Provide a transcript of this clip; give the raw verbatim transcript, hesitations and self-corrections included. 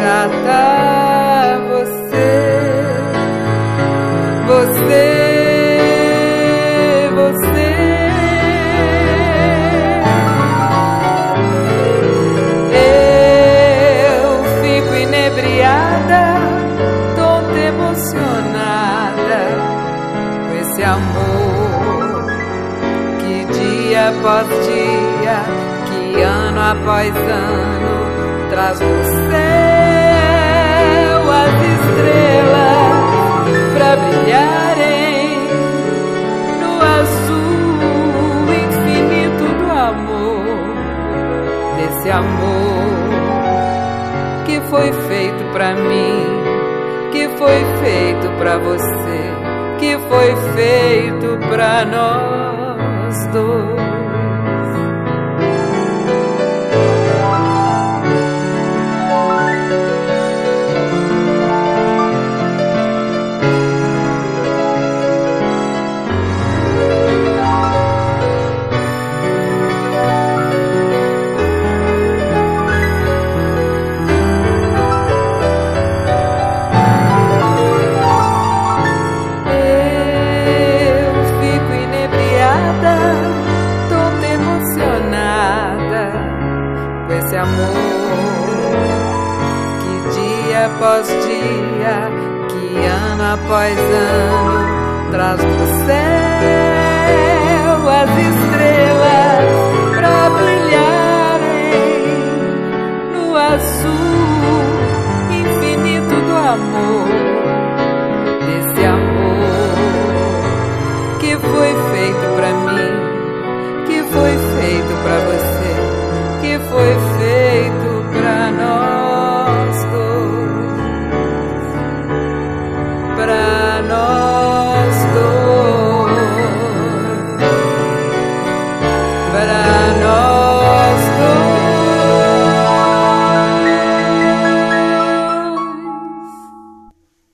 resgatar você, você, você. Eu fico inebriada, tonta, emocionada com esse amor que dia após dia, que ano após ano traz do céu as estrelas pra brilharem no azul infinito do amor, desse amor que foi feito pra mim, que foi feito pra você, que foi feito pra nós dois. Esse amor que dia após dia, que ano após ano traz do céu as estrelas pra brilhar